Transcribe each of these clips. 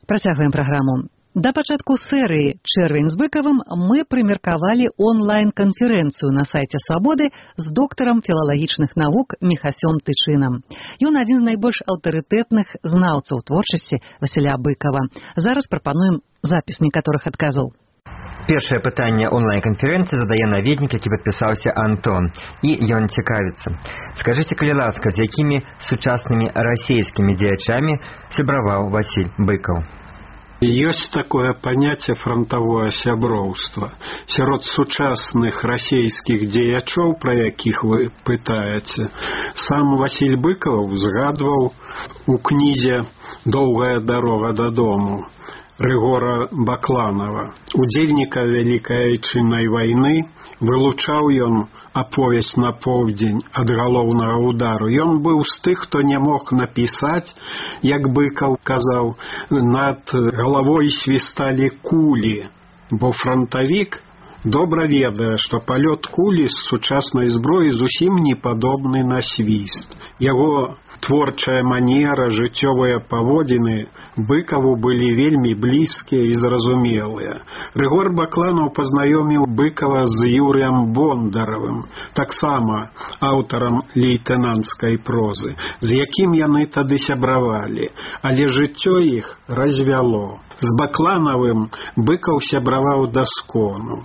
Працягваем праграму. Да пачатку серыі «Чэрвень з Быкавым» мы прымеркавалі онлайн-канферэнцыю на сайце «Свабоды» з доктарам філалагічных навук Міхасём Тычынам. Ён адзін з найбольш аўтарытэтных знаўцаў творчасці Васіля Быкава. Зараз прапануем запіс некаторых адказаў. Першае пытанне онлайн-канферэнцыі задае наведнік, які падпісаўся Антон. І ён цікавіцца. Скажыце, калі ласка, з якімі сучаснымі расійскімі дзеячамі сябраваў Васіль Быкаў? Ёсць такое паняцце фронтавое сяброўства. Сярод сучасных расійскіх дзеячоў, пра якіх вы пытаеце, сам Васіль Быкаў згадваў у кнізе «Доўгая дарога дадому» Рыгора Бакланова. Удзельніка Вялікай Айчыннай вайны вылучаў ён аповесць на поўдзень ад галоўнага ўдару. Ён быў з тых, хто не мог напісаць, як Быкаў казаў, над галавой свісталі кулі, бо фронтавік добра ведае, што палёт кулі з сучаснай зброі зусім не падобны на свіст. Яго творчая манера, жыццёвыя паводзіны Быкаву былі вельмі блізкія і зразумелыя. Рыгор Бакланаў пазнаёміў Быкава з Юрыем Бондаравым, таксама аўтарам лейтэнанцкай прозы, з якім яны тады сябравалі, але жыццё іх развяло. З Бакланавым Быкаў сябраваў да скону.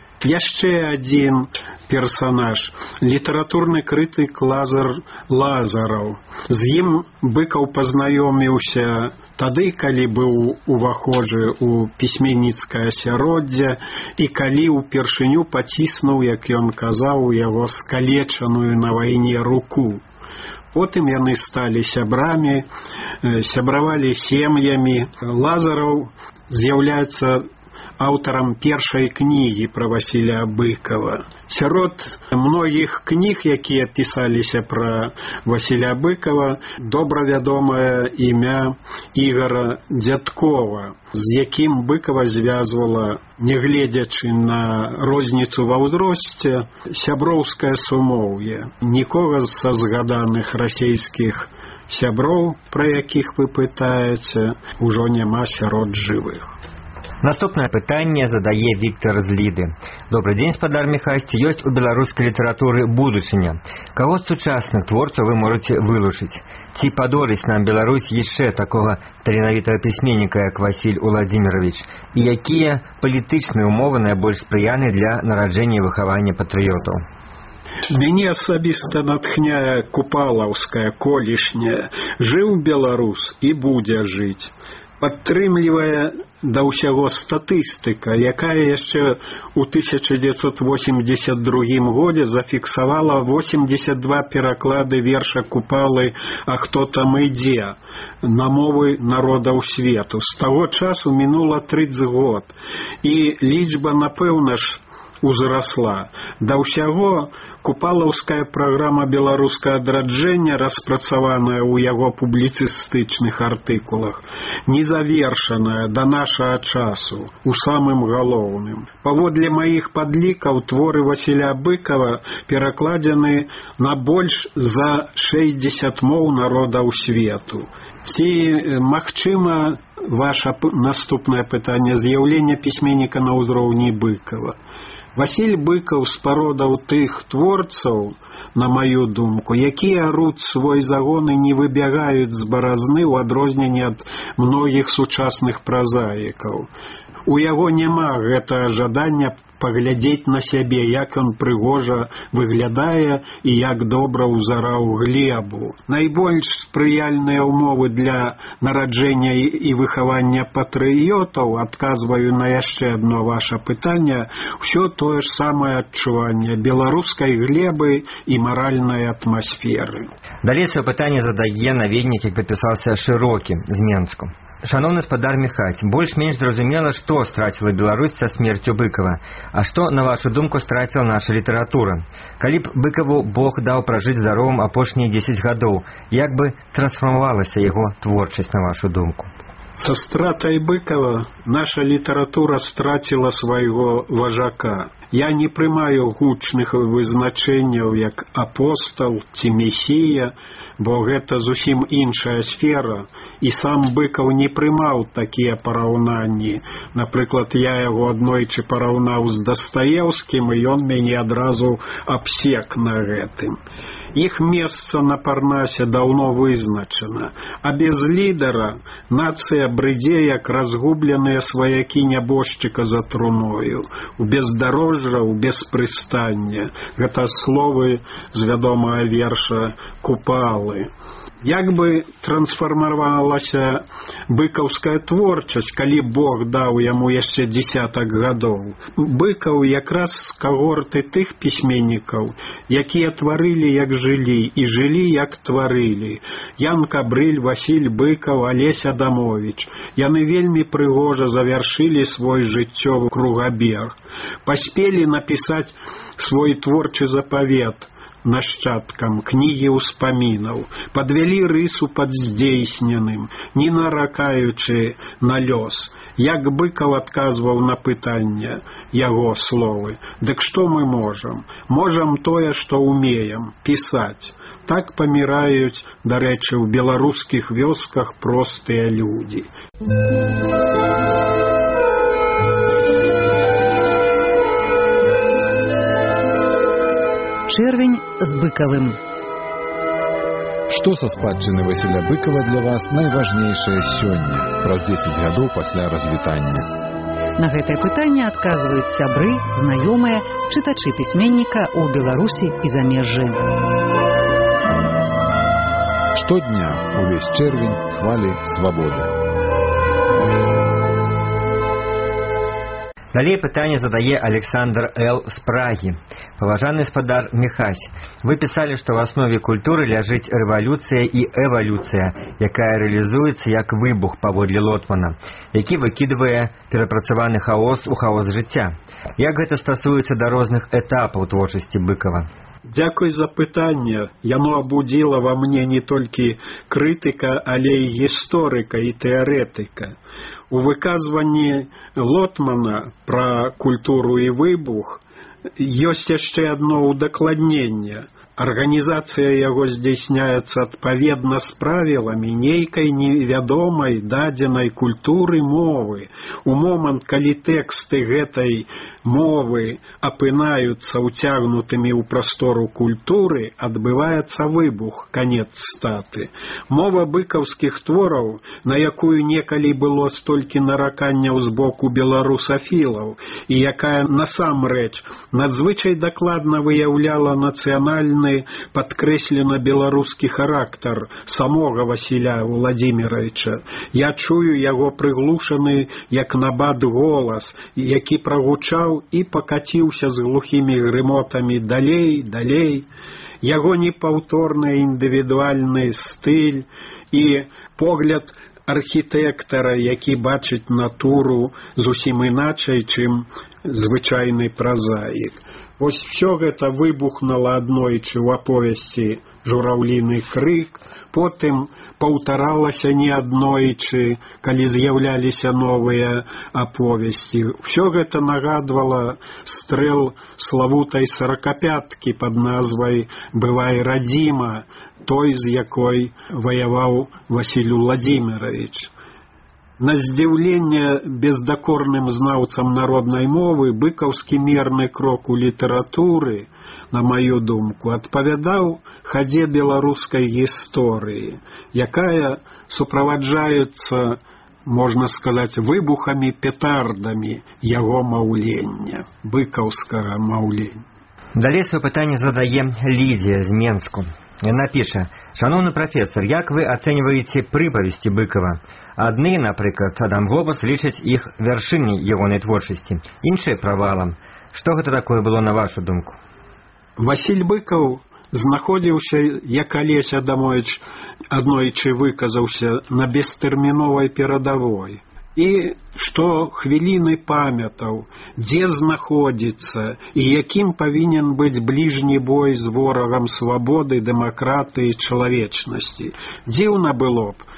Яшчэ адзін персанаж – літаратурны крытык Лазар Лазараў. З ім Быкаў пазнаёміўся тады, калі быў увахожы ў пісьменніцкае асяроддзе і калі ўпершыню паціснуў, як ён казаў, яго скалечаную на вайне руку. Потым яны сталі сябрамі, сябравалі сем'ямі. Лазараў з'яўляецца аўтарам першай кнігі пра Васіля Быкава. Сярод многіх кніг, якія пісаліся пра Васіля Быкава, добра вядомае імя Ігара Дзядкова, з якім Быкава звязвала, нягледзячы на розніцу ва ўзросце, сяброўскае сумоўе. Нікога са згаданых расійскіх сяброў, пра якіх вы пытаеце, ужо няма сярод жывых. Наступнае пытанне задае Віктор з Ліды. Добрый дзень, спадар Міхасці. Ёсць у беларускай літаратуры будучыня. Каго з сучасных творцаў вы можаце вылучыць? Ці падоліць нам Беларусь яшчэ такога таленавітага пісьменніка, як Васіль Уладзімірович? І якія палітычныя ўмовы найбольш спрыяльны для нараджэння і выхавання патрыётаў? Мяне асабіста натхняе купалаўская колішняя. Жыў беларус і будзе жыць. Падтрымлівае да ўсяго статыстыка, якая яшчэ ў 1982 годзе зафіксавала 82 пераклады верша Купалы «А хто там ідзе» на мовы народаў свету. З таго часу мінула 30 год, і лічба, напэўна ж, узрасла. Да ўсяго купалаўская праграма беларускага адраджэння, распрацаваная ў яго публіцыстычных артыкулах, незавершаная да нашага часу, у самым галоўным. Паводле маіх падлікаў, творы Васіля Быкава перакладзены на больш за 60 моў народаў свету. Ці магчыма ваша наступнае пытанне з'яўлення пісьменніка на ўзроўні Быкава? Васіль Быкаў спародаў тых творцаў, на маю думку, якія аруць свой загон і не выбягаюць з баразны ў адрозненне ад многіх сучасных празаікаў. У яго няма гэтага жадання паглядзець на сябе, як ён прыгожа выглядае і як добра ўзараў глебу. Найбольш спрыяльныя ўмовы для нараджэння і выхавання патрыётаў, адказваю на яшчэ адно ваша пытанне, ўсё тое ж самае адчуванне беларускай глебы і маральнай атмасферы. Далей сваё пытанне задае наведнік, як падпісаўся Шырокі з Менску. Шановны спадар Міхась, больш-менш зразумела, што страціла Беларусь са смерцю Быкава, а што, на вашу думку, страціла наша літаратура? Калі б Быкаву Бог даў пражыць здаровым апошнія 10 гадоў, як бы трансфармавалася яго творчасць, на вашу думку? Со стратой Быкова наша литература стратила свайго важака. Я не прымаю гучных вызначэнняў як апостол ці месія, бо гэта зусім іншая сфера, і сам Быкаў не прымаў такія параўнанні. Напрыклад, я яго аднойчы параўнаў з Дастаеўскім, і ён мяне адразу абсек на гэтым. Іх месца на Парнасе даўно вызначана, а без лідара нацыя брыдзе, як разгубленыя сваякі нябожчыка за труною, у бездарожжа, у беспрыстання. Гэта словы з вядомага верша Купалы. Як бы трансфармавалася быкаўская творчасць, калі Бог даў яму яшчэ дзесятак гадоў? Быкаў якраз з кагорты тых пісьменнікаў, якія тварылі, як жылі, і жылі, як тварылі. Ян Кабрыль, Васіль Быкаў, Алесь Адамовіч. Яны вельмі прыгожа завяршылі свой жыццёвы кругабег. Паспелі напісаць свой творчы запавет нашчадкам, кнігі ўспамінаў, падвялі рысу пад здзейсненым, не наракаючы на лёс. Як Быкаў адказваў на пытанне, яго словы: «Дык што мы можам? Можам тое, што ўмеем, пісаць». Так паміраюць, дарэчы, у беларускіх вёсках простыя людзі. Чэрвень з Быкавым. Што са спадчыны Васіля Быкава для вас найважнейшае сёння, праз 10 гадоў пасля развітання? На гэтае пытанне адказваюць сябры, знаёмыя, чытачы пісьменніка ў Беларусі і замежжы. Штодня, увесь чэрвень, хвалі свабоды. Далее пытанне задае Александр Л. з Прагі. Паважаны спадар Міхась, вы пісалі, што ў аснове культуры ляжыць рэвалюцыя і эвалюцыя, якая рэалізуецца як выбух паводле Лотмана, які выкідвае перапрацаваны хаос у хаос жыцця. Як гэта стасуецца да розных этапаў творчасці Быкава? Дзякуй за пытанне. Яно абудзіла ва мне не толькі крытыка, але і гісторыка і тэарэтыка. У выказванні Лотмана пра культуру і выбух ёсць яшчэ адно ўдакладненне. Арганізацыя яго здзейсняецца адпаведна з правіламі нейкай невядомай дадзенай культуры мовы. У момант, калі тэксты гэтай мовы апынаюцца ўцягнутымі ў прастору культуры, адбываецца выбух, канец цытаты. Мова быкаўскіх твораў, на якую некалі было столькі нараканняў з боку беларусафілаў, і якая насамрэч надзвычай дакладна выяўляла нацыянальны падкрэслена беларускі характар самога Васіля Владзіміровича. Я чую яго прыглушаны, як набат голас, які прагучаў і пакаціўся з глухімі грымотамі далей, далей. Яго непаўторны індывідуальны стыль і погляд архітэктара, які бачыць натуру зусім іначай, чым звычайны празаік. Вось всё гэта выбухнула аднойчы ў аповесці «Жураўліны крык», потым паўтаралася не аднойчы, калі з'яўляліся новыя аповесці. Всё гэта нагадвала стрэл славутай сорокапяткі пад назвай «Бывай радзіма», той, з якой ваяваў Васіль Владзімірович. На здзіўленне бездакорным знаўцам народнай мовы быкаўскі мерны крок у літаратуры, на маю думку, адпавядаў хадзе беларускай гісторыі, якая суправаджаецца, можна сказаць, выбухамі петардамі яго маўлення, быкаўскага маўлення. Далей сваё пытанне задае Лідія з Менску. Яна піша: «Шановны прафесор, як вы ацэньваеце прыпавесці Быкава? Адны, напрыклад, Адам Глобус лічаць іх вяршыняй ягонай творчасці, іншыя правалам. Што гэта такое было, на вашу думку?» Васіль Быкаў знаходзіўся, як Алесь Адамовіч аднойчы выказаўся, на бестэрміновай перадавой. І што хвіліны памятаў, дзе знаходзіцца і якім павінен быць бліжні бой з ворагам свабоды, дэмакратыі, чалавечнасці. Дзіўна было б,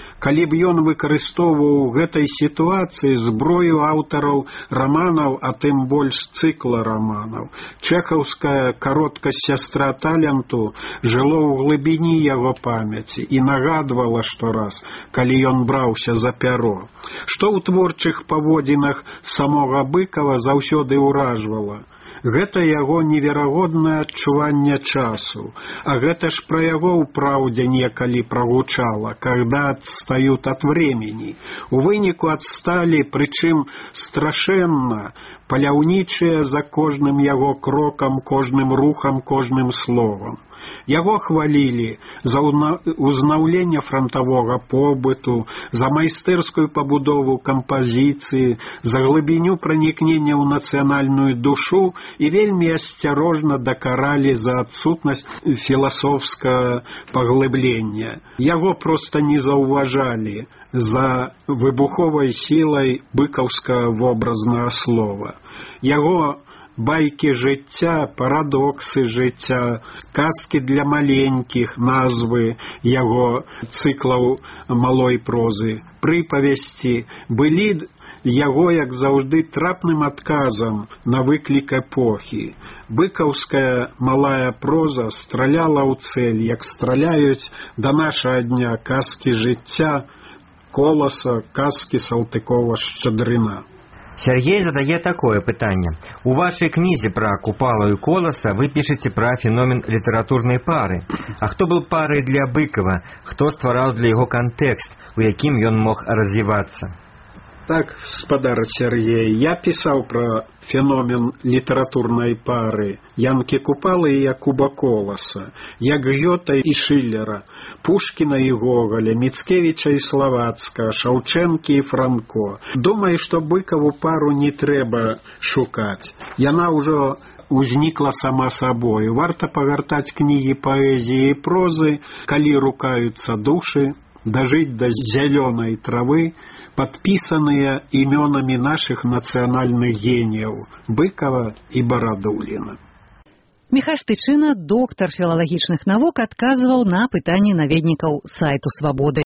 калі б ён выкарыстоўваў у гэтай сітуацыі зброю аўтараў раманаў, а тым больш цыкла раманаў. Чэхаўская кароткасць «Сястра таленту» жыло ў глыбіні яго памяці і нагадвала штораз, калі ён браўся за пяро. Што ў творчых паводзінах самога Быкова заўсёды ўражвала? Гэта яго неверагоднае адчуванне часу, а гэта ж пра яго ў праўдзе некалі прагучала, когда отстают от времени. У выніку адсталі, прычым страшэнна, паляўнічыя за кожным яго крокам, кожным рухам, кожным словам. Яго хвалілі за узнаўленне франтавога побыту, за майстэрскую пабудову кампазіцыі, за глыбіню пранікнення ў нацыянальную душу і вельмі асцярожна дакаралі за адсутнасць філасофскага паглыблення. Яго проста не заўважалі за выбуховай сілай быкаўскага вобразнага слова. Яго байкі жыцця, парадоксы жыцця, казкі для маленькіх, назвы яго цыклаў малой прозы, прыпавесці былі яго, як заўжды, трапным адказам на выклік эпохі. Быкаўская малая проза страляла ў цэль, як страляюць да нашага дня казкі жыцця Коласа, казкі Салтыкова-Шчадрына. Сергей задае такое пытанне. У вашай кнізе пра Купала і Коласа вы пішаце пра феномен літаратурнай пары. А хто быў парай для Быкова? Хто ствараў для яго кантэкст, у якім ён мог развівацца? Так, спадар Сергей, я пісаў пра феномен літаратурнай пары Янкі Купалы і Якуба Коласа, як Гёта і Шиллера, Пушкіна і Гоголя, Міцкевіча і Славацка, Шаўчэнкі і Франко. Думаю, што Быкаву пару не трэба шукаць. Яна ўжо узнікла сама сабою. Варта пагартаць кнігі паэзіі і прозы, калі рукаюцца душы, дажыць да зялёнай травы, падпісаныя імёнамі нашых нацыянальных геніяў Быкова і Барадуліна. Міхась Тычына, доктар філалагічных навук, адказваў на пытанні наведнікаў сайту «Свабоды».